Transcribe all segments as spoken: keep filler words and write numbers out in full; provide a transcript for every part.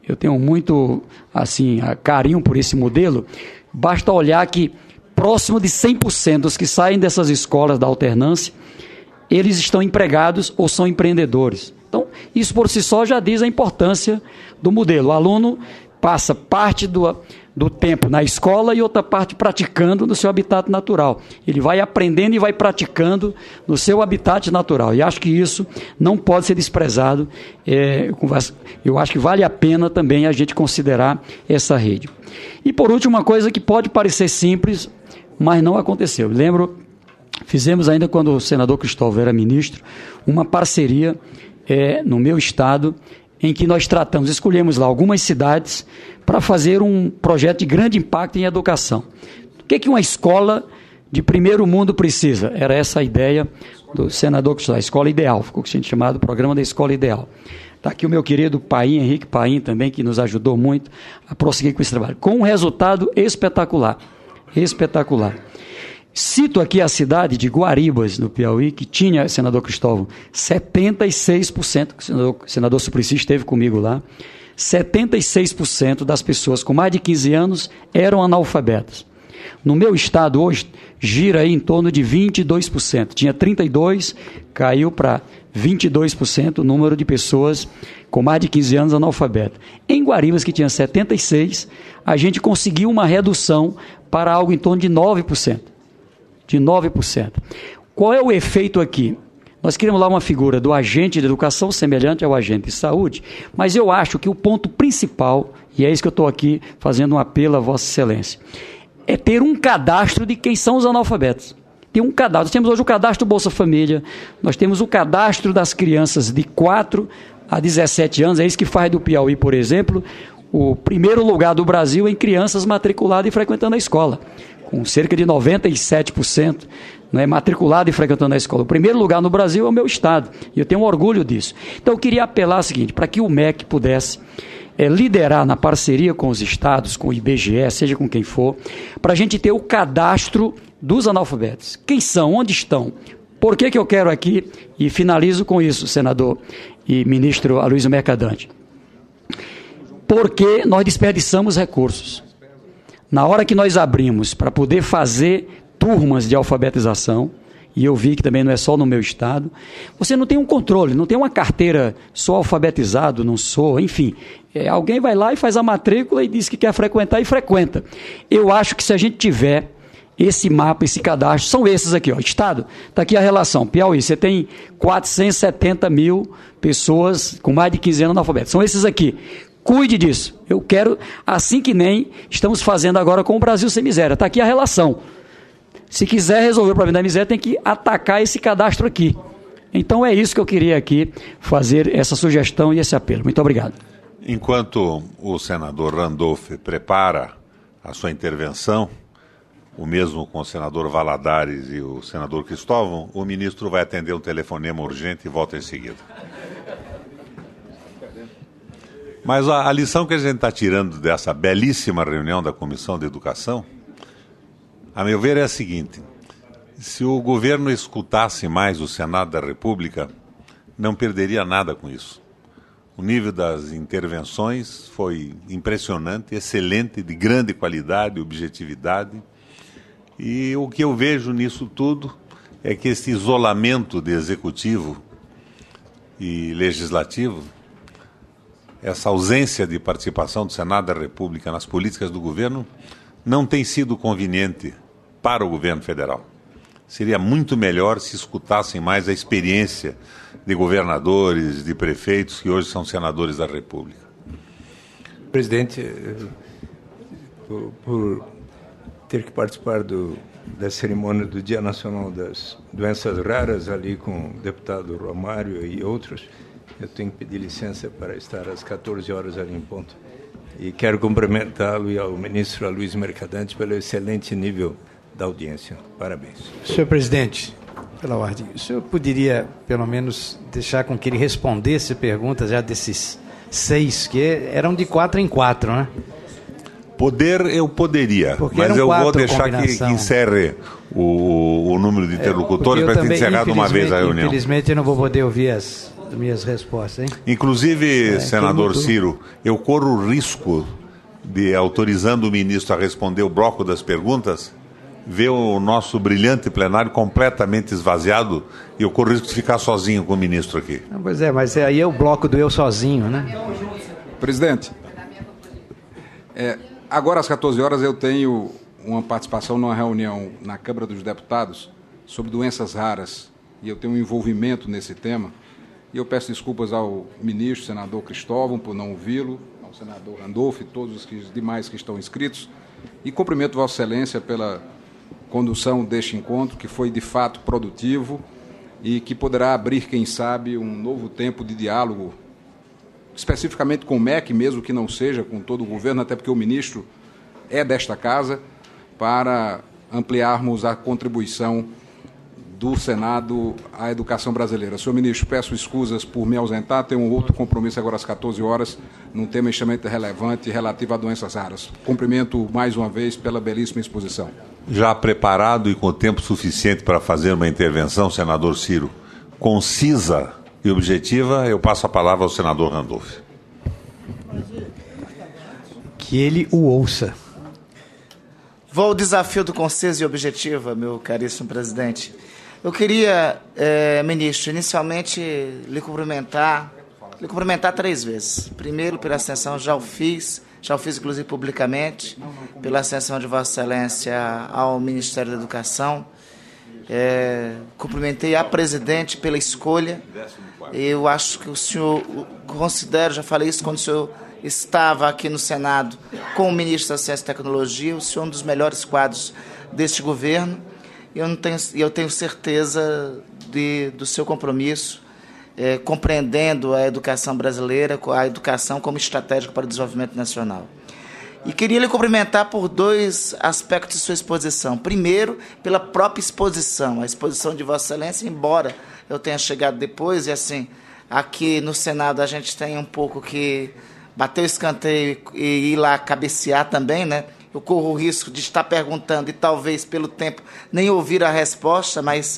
eu tenho muito assim, carinho por esse modelo. Basta olhar que próximo de cem por cento dos que saem dessas escolas da alternância, eles estão empregados ou são empreendedores. Então, isso por si só já diz a importância do modelo. O aluno passa parte do, do tempo na escola e outra parte praticando no seu habitat natural. Ele vai aprendendo e vai praticando no seu habitat natural. E acho que isso não pode ser desprezado. É, eu acho que vale a pena também a gente considerar essa rede. E, por último, uma coisa que pode parecer simples, mas não aconteceu. Eu lembro, fizemos ainda quando o senador Cristóvão era ministro, uma parceria é, no meu estado, em que nós tratamos, escolhemos lá algumas cidades para fazer um projeto de grande impacto em educação. O que, que uma escola de primeiro mundo precisa? Era essa a ideia do senador Cristóvão, a escola ideal, ficou chamado Programa da Escola Ideal. Está aqui o meu querido Paim, Henrique Paim também, que nos ajudou muito a prosseguir com esse trabalho, com um resultado espetacular, espetacular. Cito aqui a cidade de Guaribas, no Piauí, que tinha, senador Cristóvão, setenta e seis por cento, o senador, o senador Suplicy esteve comigo lá, setenta e seis por cento das pessoas com mais de quinze anos eram analfabetas. No meu estado hoje, gira aí em torno de vinte e dois por cento. Tinha trinta e dois por cento, caiu para vinte e dois por cento o número de pessoas com mais de quinze anos analfabetas. Em Guaribas, que tinha setenta e seis por cento, a gente conseguiu uma redução para algo em torno de nove por cento. De nove por cento. Qual é o efeito aqui? Nós queremos lá uma figura do agente de educação semelhante ao agente de saúde, mas eu acho que o ponto principal, e é isso que eu estou aqui fazendo um apelo a Vossa Excelência, é ter um cadastro de quem são os analfabetos. Tem um cadastro. Nós temos hoje o cadastro Bolsa Família, nós temos o cadastro das crianças de quatro a dezessete anos, é isso que faz do Piauí, por exemplo, o primeiro lugar do Brasil em crianças matriculadas e frequentando a escola, com cerca de noventa e sete por cento, né, matriculado e frequentando a escola. O primeiro lugar no Brasil é o meu estado, e eu tenho orgulho disso. Então, eu queria apelar o seguinte, para que o M E C pudesse é, liderar na parceria com os estados, com o I B G E, seja com quem for, para a gente ter o cadastro dos analfabetos. Quem são? Onde estão? Por que que eu quero aqui, e finalizo com isso, senador e ministro Aloysio Mercadante? Porque nós desperdiçamos recursos. Na hora que nós abrimos para poder fazer turmas de alfabetização, e eu vi que também não é só no meu estado, você não tem um controle, não tem uma carteira, sou alfabetizado, não sou, enfim. É, alguém vai lá e faz a matrícula e diz que quer frequentar e frequenta. Eu acho que se a gente tiver esse mapa, esse cadastro, são esses aqui, ó, estado, está aqui a relação, Piauí, você tem quatrocentos e setenta mil pessoas com mais de quinze anos analfabetas, são esses aqui. Cuide disso. Eu quero, assim que nem estamos fazendo agora com o Brasil Sem Miséria. Está aqui a relação. Se quiser resolver o problema da miséria, tem que atacar esse cadastro aqui. Então é isso que eu queria aqui fazer, essa sugestão e esse apelo. Muito obrigado. Enquanto o senador Randolph prepara a sua intervenção, o mesmo com o senador Valadares e o senador Cristóvão, o ministro vai atender um telefonema urgente e volta em seguida. Mas a, a lição que a gente está tirando dessa belíssima reunião da Comissão de Educação, a meu ver, é a seguinte: se o governo escutasse mais o Senado da República, não perderia nada com isso. O nível das intervenções foi impressionante, excelente, de grande qualidade, objetividade. E o que eu vejo nisso tudo é que esse isolamento de executivo e legislativo, essa ausência de participação do Senado da República nas políticas do governo, não tem sido conveniente para o governo federal. Seria muito melhor se escutassem mais a experiência de governadores, de prefeitos, que hoje são senadores da República. Presidente, por, por ter que participar do, da cerimônia do Dia Nacional das Doenças Raras, ali com o deputado Romário e outros, eu tenho que pedir licença para estar às quatorze horas ali em ponto. E quero cumprimentá-lo e ao ministro Aloysio Mercadante pelo excelente nível da audiência. Parabéns. Senhor presidente, pela ordem, o senhor poderia, pelo menos, deixar com que ele respondesse perguntas já desses seis, que eram de quatro em quatro, né? Poder, eu poderia, Porque mas eu vou quatro deixar que, que encerre o, o número de interlocutores é, para ter encerrado uma vez a reunião. Infelizmente, eu não vou poder ouvir as, minhas respostas, hein? Inclusive, É, senador Ciro, eu corro o risco de, autorizando o ministro a responder o bloco das perguntas, ver o nosso brilhante plenário completamente esvaziado e eu corro o risco de ficar sozinho com o ministro aqui. Não, pois é, mas aí é o bloco do eu sozinho, né? Presidente, é, agora às quatorze horas eu tenho uma participação numa reunião na Câmara dos Deputados sobre doenças raras e eu tenho um envolvimento nesse tema. E eu peço desculpas ao ministro, senador Cristóvão, por não ouvi-lo, ao senador Randolph e todos os que, demais que estão inscritos. E cumprimento Vossa Excelência pela condução deste encontro, que foi de fato produtivo e que poderá abrir, quem sabe, um novo tempo de diálogo, especificamente com o M E C, mesmo que não seja com todo o governo, até porque o ministro é desta casa, para ampliarmos a contribuição do Senado à educação brasileira. Senhor ministro, peço escusas por me ausentar, tenho um outro compromisso agora às quatorze horas, num tema extremamente relevante relativo a doenças raras. Cumprimento mais uma vez pela belíssima exposição. Já preparado e com tempo suficiente para fazer uma intervenção, senador Ciro, concisa e objetiva, eu passo a palavra ao senador Randolph. Que ele o ouça. Vou ao desafio do conciso e objetiva, meu caríssimo presidente. Eu queria, eh, ministro, inicialmente lhe cumprimentar, lhe cumprimentar três vezes. Primeiro, pela ascensão, já o fiz, já o fiz inclusive publicamente, pela ascensão de Vossa Excelência ao Ministério da Educação. É, cumprimentei a presidente pela escolha. Eu acho que o senhor, considero, já falei isso quando o senhor estava aqui no Senado com o ministro da Ciência e Tecnologia, o senhor é um dos melhores quadros deste governo. Eu, não tenho, eu tenho certeza de, do seu compromisso, é, compreendendo a educação brasileira, a educação como estratégica para o desenvolvimento nacional. E queria lhe cumprimentar por dois aspectos de sua exposição. Primeiro, pela própria exposição, a exposição de Vossa Excelência, embora eu tenha chegado depois, e assim, aqui no Senado a gente tem um pouco que bater o escanteio e ir lá cabecear também, né? Eu corro o risco de estar perguntando e talvez pelo tempo nem ouvir a resposta, mas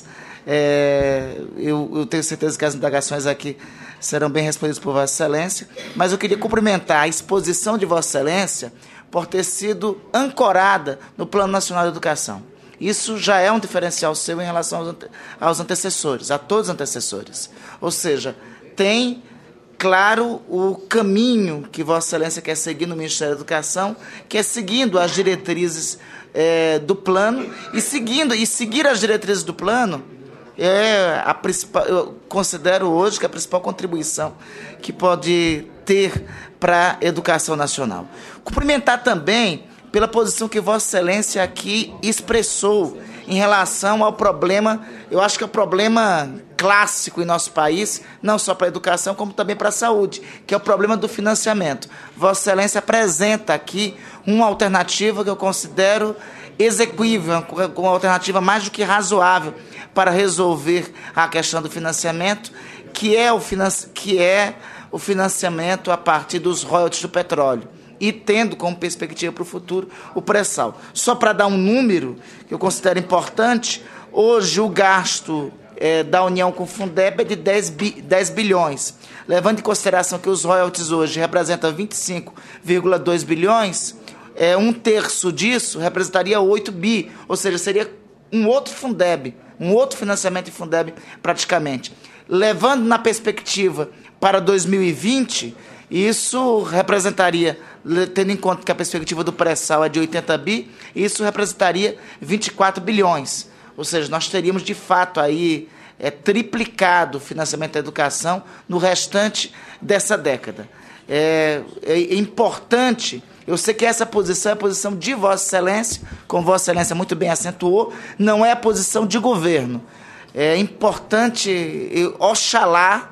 é, eu, eu tenho certeza que as indagações aqui serão bem respondidas por Vossa Excelência. Mas eu queria cumprimentar a exposição de Vossa Excelência por ter sido ancorada no Plano Nacional de Educação. Isso já é um diferencial seu em relação aos, ante aos antecessores, a todos os antecessores. Ou seja, tem claro o caminho que Vossa Excelência quer seguir no Ministério da Educação, que é seguindo as diretrizes é, do plano, e seguindo e seguir as diretrizes do plano é a principal, eu considero hoje que a principal contribuição que pode ter para a educação nacional. Cumprimentar também pela posição que Vossa Excelência aqui expressou em relação ao problema, eu acho que é o problema clássico em nosso país, não só para a educação, como também para a saúde, que é o problema do financiamento. Vossa Excelência apresenta aqui uma alternativa que eu considero exequível, uma alternativa mais do que razoável para resolver a questão do financiamento, que é o, financi- que é o financiamento a partir dos royalties do petróleo, e tendo como perspectiva para o futuro o pré-sal. Só para dar um número que eu considero importante, hoje o gasto é, da União com o Fundeb é de dez bilhões. Levando em consideração que os royalties hoje representam vinte e cinco vírgula dois bilhões, é, um terço disso representaria oito bi, ou seja, seria um outro Fundeb, um outro financiamento de Fundeb praticamente. Levando na perspectiva para dois mil e vinte, isso representaria, tendo em conta que a perspectiva do pré-sal é de oitenta bi, isso representaria vinte e quatro bilhões. Ou seja, nós teríamos de fato aí é, triplicado o financiamento da educação no restante dessa década. É, é importante, eu sei que essa posição é a posição de Vossa Excelência, como Vossa Excelência muito bem acentuou, não é a posição de governo. É importante, eu, oxalá,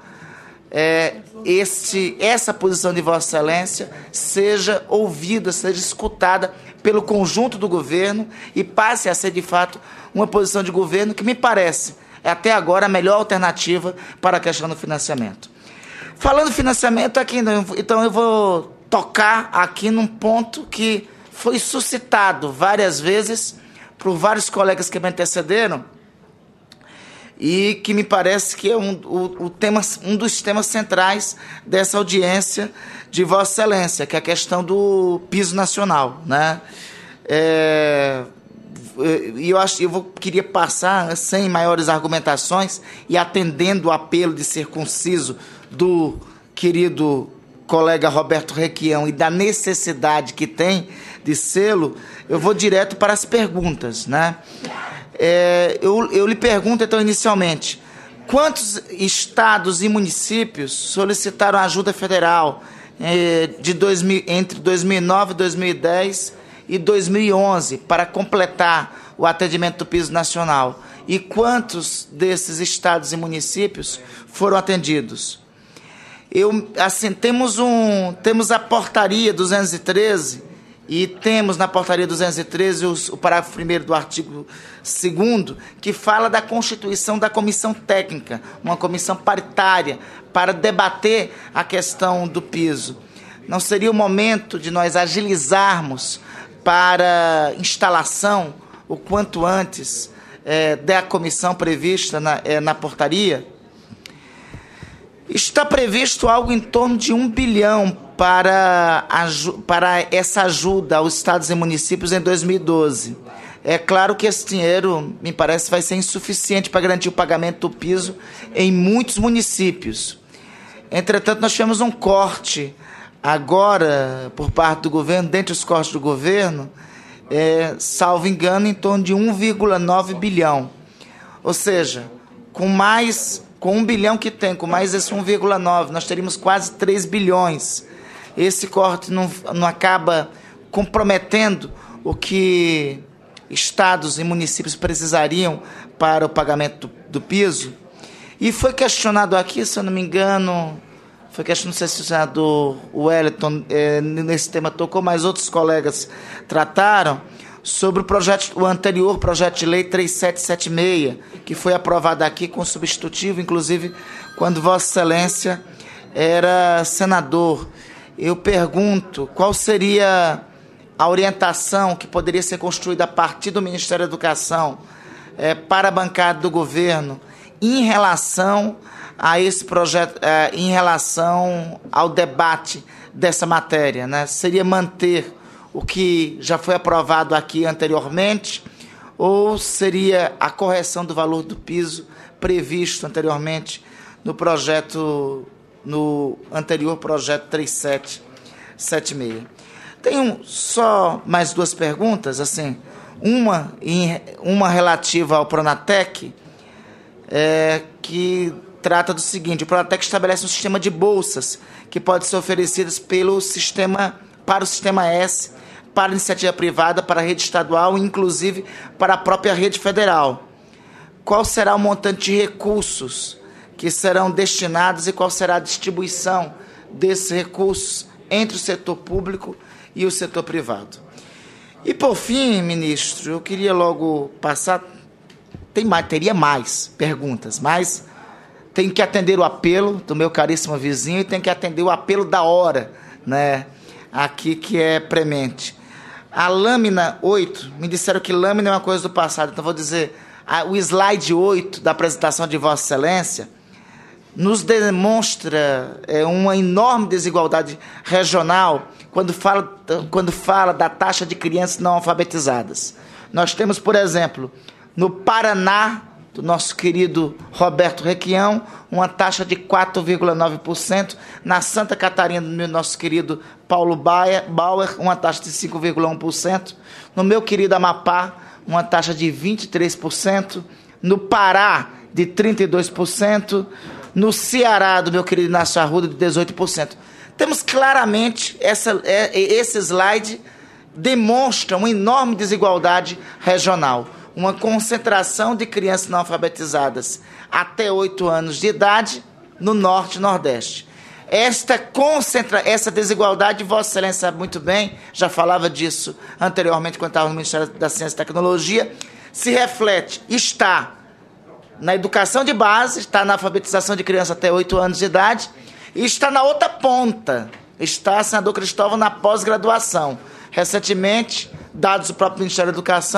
É, este, essa posição de Vossa Excelência seja ouvida, seja escutada pelo conjunto do governo e passe a ser, de fato, uma posição de governo que me parece, é até agora, a melhor alternativa para a questão do financiamento. Falando de financiamento, aqui, então eu vou tocar aqui num ponto que foi suscitado várias vezes por vários colegas que me antecederam, e que me parece que é um, o, o tema, um dos temas centrais dessa audiência de Vossa Excelência, que é a questão do piso nacional, né? É, e eu, acho, eu vou, queria passar, sem maiores argumentações, e atendendo o apelo de ser conciso do querido colega Roberto Requião e da necessidade que tem de sê-lo, eu vou direto para as perguntas, né? É, eu, eu lhe pergunto, então, inicialmente, quantos estados e municípios solicitaram ajuda federal é, de dois mil, entre dois mil e nove, dois mil e dez e dois mil e onze para completar o atendimento do piso nacional? E quantos desses estados e municípios foram atendidos? Eu, assim, temos, um, temos a portaria duzentos e treze, e temos na portaria duzentos e treze os, o parágrafo primeiro do artigo segundo, que fala da constituição da comissão técnica, uma comissão paritária, para debater a questão do piso. Não seria o momento de nós agilizarmos para instalação, o quanto antes, é, da comissão prevista na, é, na portaria? Está previsto algo em torno de um bilhão para, para essa ajuda aos estados e municípios em dois mil e doze. É claro que esse dinheiro, me parece, vai ser insuficiente para garantir o pagamento do piso em muitos municípios. Entretanto, nós tivemos um corte agora, por parte do governo, dentre os cortes do governo, é, salvo engano, em torno de um vírgula nove bilhão. Ou seja, com mais... Com um bilhão que tem, com mais esse um vírgula nove, nós teríamos quase três bilhões. Esse corte não, não acaba comprometendo o que estados e municípios precisariam para o pagamento do, do piso. E foi questionado aqui, se eu não me engano, foi questionado, não sei se o senador Wellington é, nesse tema tocou, mas outros colegas trataram, sobre o, projeto, o anterior projeto de lei três sete sete seis, que foi aprovado aqui com substitutivo, inclusive quando Vossa Excelência era senador. Eu pergunto, qual seria a orientação que poderia ser construída a partir do Ministério da Educação é, para a bancada do governo em relação a esse projeto, é, em relação ao debate dessa matéria, né? Seria manter o que já foi aprovado aqui anteriormente, ou seria a correção do valor do piso previsto anteriormente no projeto, no anterior projeto três sete sete seis? Tenho só mais duas perguntas, assim, uma, em, uma relativa ao Pronatec, é, que trata do seguinte: o Pronatec estabelece um sistema de bolsas que pode ser oferecidas pelo sistema, para o sistema S, para a iniciativa privada, para a rede estadual e, inclusive, para a própria rede federal. Qual será o montante de recursos que serão destinados e qual será a distribuição desses recursos entre o setor público e o setor privado? E, por fim, ministro, eu queria logo passar... Tem mais, teria mais perguntas, mas tem que atender o apelo do meu caríssimo vizinho e tem que atender o apelo da hora, né, aqui, que é premente. A lâmina oito, me disseram que lâmina é uma coisa do passado, então vou dizer, a, o slide oito da apresentação de Vossa Excelência nos demonstra é, uma enorme desigualdade regional quando fala, quando fala da taxa de crianças não alfabetizadas. Nós temos, por exemplo, no Paraná, do nosso querido Roberto Requião, uma taxa de quatro vírgula nove por cento. Na Santa Catarina, do nosso querido Paulo Bauer, uma taxa de cinco vírgula um por cento. No meu querido Amapá, uma taxa de vinte e três por cento. No Pará, de trinta e dois por cento. No Ceará, do meu querido Inácio Arruda, de dezoito por cento. Temos claramente, essa, esse slide demonstra uma enorme desigualdade regional. Uma concentração de crianças não alfabetizadas até oito anos de idade no Norte e Nordeste. Esta, concentra, essa desigualdade, Vossa Excelência sabe muito bem, já falava disso anteriormente quando estava no Ministério da Ciência e Tecnologia, se reflete, está na educação de base, está na alfabetização de crianças até oito anos de idade, e está na outra ponta, está, senador Cristóvão, na pós-graduação. Recentemente, dados do próprio Ministério da Educação,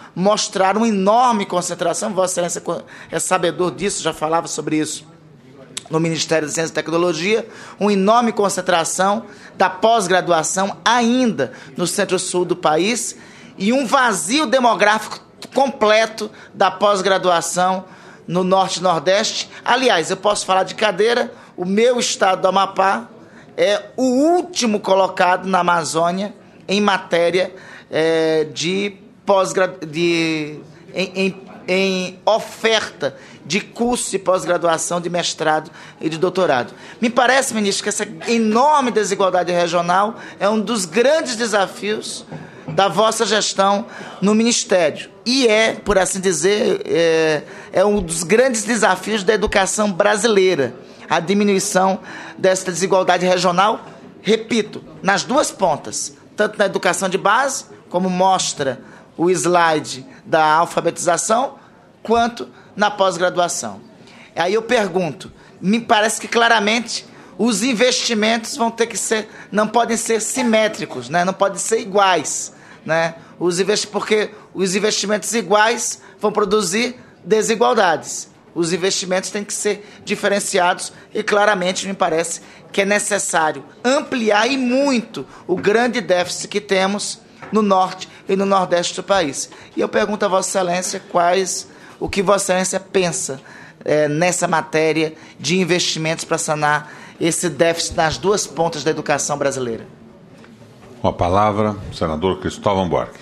mostrar uma enorme concentração, Vossa Excelência é sabedor disso, já falava sobre isso no Ministério da Ciência e Tecnologia, uma enorme concentração da pós-graduação ainda no centro-sul do país e um vazio demográfico completo da pós-graduação no norte e nordeste. Aliás, eu posso falar de cadeira, o meu estado do Amapá é o último colocado na Amazônia em matéria é, de pós-graduação, de em, em, em oferta de curso de pós-graduação, de mestrado e de doutorado. Me parece, ministro, que essa enorme desigualdade regional é um dos grandes desafios da vossa gestão no Ministério. E é, por assim dizer, é, é um dos grandes desafios da educação brasileira, a diminuição dessa desigualdade regional, repito, nas duas pontas, tanto na educação de base, como mostra o slide da alfabetização, quanto na pós-graduação. Aí eu pergunto, me parece que claramente os investimentos vão ter que ser, não podem ser simétricos, né? Não podem ser iguais, né? Os investi- porque os investimentos iguais vão produzir desigualdades. Os investimentos têm que ser diferenciados e claramente me parece que é necessário ampliar e muito o grande déficit que temos no norte e no nordeste do país. E eu pergunto a Vossa Excelência quais, o que Vossa Excelência pensa é, nessa matéria de investimentos para sanar esse déficit nas duas pontas da educação brasileira. Com a palavra, o senador Cristóvão Buarque.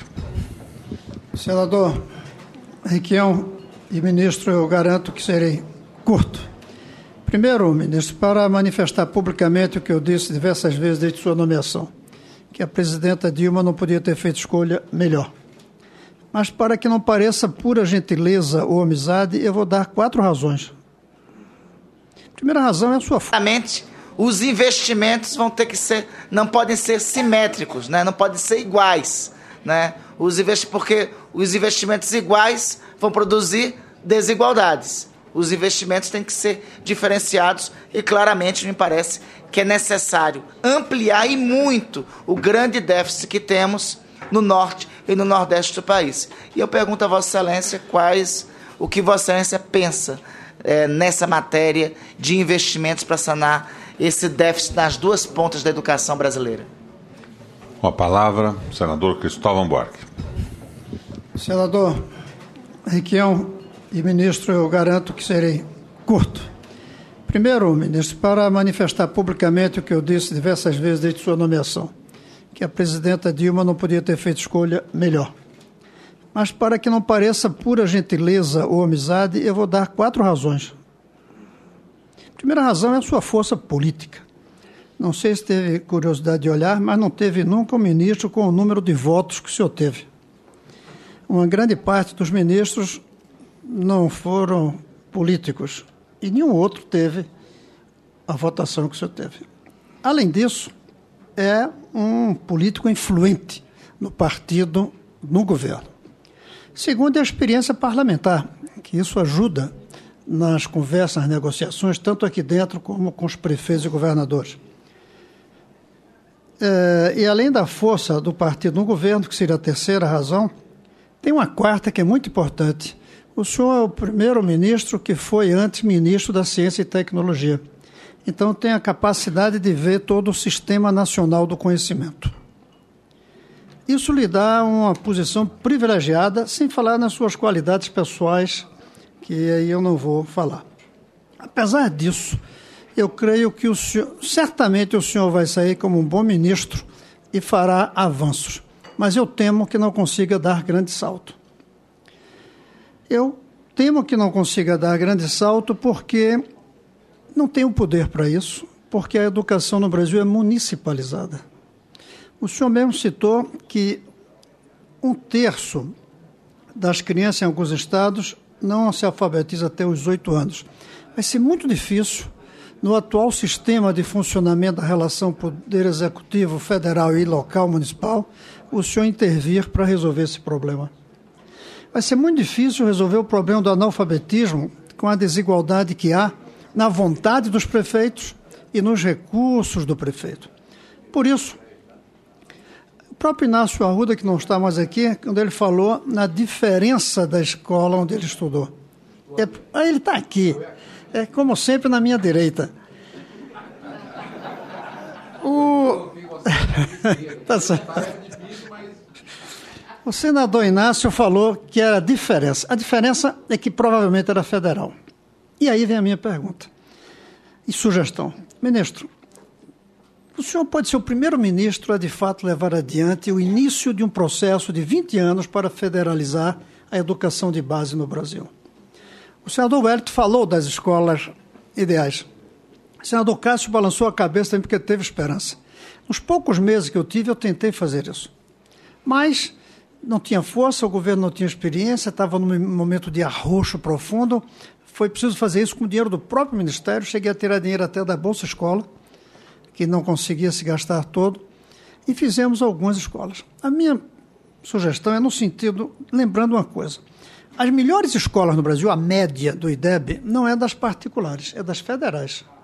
Senador Requião e ministro, eu garanto que serei curto. Primeiro, ministro, para manifestar publicamente o que eu disse diversas vezes desde sua nomeação, que a presidenta Dilma não podia ter feito escolha melhor. Mas para que não pareça pura gentileza ou amizade, eu vou dar quatro razões. A primeira razão é a sua... Claramente, os investimentos vão ter que ser, não podem ser simétricos, né? Não podem ser iguais, né? Os investi- porque os investimentos iguais vão produzir desigualdades. Os investimentos têm que ser diferenciados e claramente me parece que é necessário ampliar e muito o grande déficit que temos no norte e no nordeste do país. E eu pergunto a Vossa Excelência quais, o que Vossa Excelência pensa é, nessa matéria de investimentos para sanar esse déficit nas duas pontas da educação brasileira. Com a palavra, o senador Cristóvão Buarque. Senador Requião e ministro, eu garanto que serei curto. Primeiro, ministro, para manifestar publicamente o que eu disse diversas vezes desde sua nomeação, que a presidenta Dilma não podia ter feito escolha melhor. Mas para que não pareça pura gentileza ou amizade, eu vou dar quatro razões. A primeira razão é a sua força política. Não sei se teve curiosidade de olhar, mas não teve nunca um ministro com o número de votos que o senhor teve. Uma grande parte dos ministros não foram políticos e nenhum outro teve a votação que o senhor teve. Além disso, é um político influente no partido, no governo. Segundo, é a experiência parlamentar, que isso ajuda nas conversas, nas negociações, tanto aqui dentro como com os prefeitos e governadores. É, e além da força do partido no governo, que seria a terceira razão, tem uma quarta que é muito importante. O senhor é o primeiro ministro que foi antes ministro da Ciência e Tecnologia. Então tem a capacidade de ver todo o Sistema Nacional do Conhecimento. Isso lhe dá uma posição privilegiada, sem falar nas suas qualidades pessoais, que aí eu não vou falar. Apesar disso, eu creio que o senhor, certamente o senhor vai sair como um bom ministro e fará avanços. Mas eu temo que não consiga dar grande salto. Eu temo que não consiga dar grande salto porque não tem o poder para isso, porque a educação no Brasil é municipalizada. O senhor mesmo citou que um terço das crianças em alguns estados não se alfabetiza até os oito anos. Vai ser muito difícil, no atual sistema de funcionamento da relação poder executivo federal e local municipal, o senhor intervir para resolver esse problema. Vai ser muito difícil resolver o problema do analfabetismo com a desigualdade que há na vontade dos prefeitos e nos recursos do prefeito. Por isso, próprio Inácio Arruda, que não está mais aqui, quando ele falou na diferença da escola onde ele estudou. É, ele está aqui, é como sempre na minha direita. O, tá certo. O senador Inácio falou que era a diferença. A diferença é que provavelmente era federal. E aí vem a minha pergunta e sugestão. Ministro, o senhor pode ser o primeiro ministro a, de fato, levar adiante o início de um processo de vinte anos para federalizar a educação de base no Brasil. O senador Wellington falou das escolas ideais. O senador Cássio balançou a cabeça também porque teve esperança. Nos poucos meses que eu tive, eu tentei fazer isso. Mas não tinha força, o governo não tinha experiência, estava num momento de arroxo profundo. Foi preciso fazer isso com o dinheiro do próprio Ministério. Cheguei a tirar dinheiro até da Bolsa Escola, que não conseguia se gastar todo, e fizemos algumas escolas. A minha sugestão é no sentido, lembrando uma coisa, as melhores escolas no Brasil, a média do I D E B, não é das particulares, é das federais.